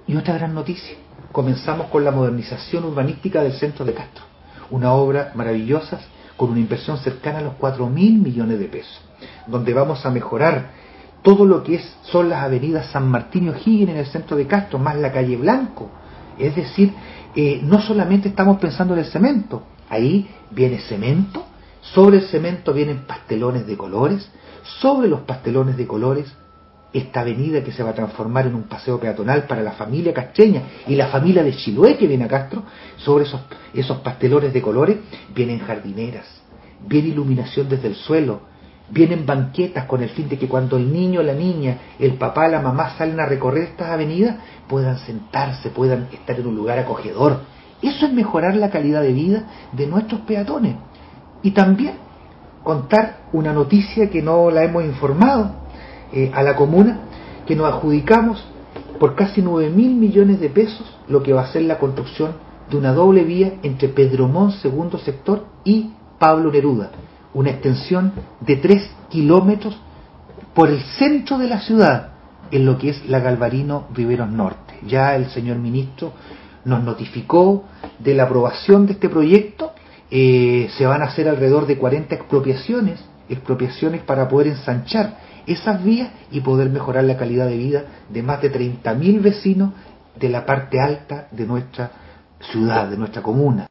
Y otra gran noticia, comenzamos con la modernización urbanística del centro de Castro, una obra maravillosa con una inversión cercana a los 4.000 millones de pesos, donde vamos a mejorar todo lo que son las avenidas San Martín y O'Higgins en el centro de Castro, más la calle Blanco. Es decir, no solamente estamos pensando en el cemento, ahí viene cemento, sobre el cemento vienen pastelones de colores, sobre los pastelones de colores esta avenida que se va a transformar en un paseo peatonal para la familia castreña y la familia de Chiloé que viene a Castro. Sobre esos pastelones de colores vienen jardineras, viene iluminación desde el suelo, vienen banquetas con el fin de que cuando el niño, la niña, el papá, la mamá salen a recorrer estas avenidas puedan sentarse, puedan estar en un lugar acogedor. Eso es mejorar la calidad de vida de nuestros peatones. Y también contar una noticia que no la hemos informado a la comuna, que nos adjudicamos por casi 9.000 millones de pesos lo que va a ser la construcción de una doble vía entre Pedro Montt, segundo sector, y Pablo Neruda, una extensión de 3 kilómetros por el centro de la ciudad, en lo que es la Galvarino Riveros Norte. Ya el señor ministro nos notificó de la aprobación de este proyecto. Se van a hacer alrededor de 40 expropiaciones para poder ensanchar esas vías y poder mejorar la calidad de vida de más de 30.000 vecinos de la parte alta de nuestra ciudad, de nuestra comuna.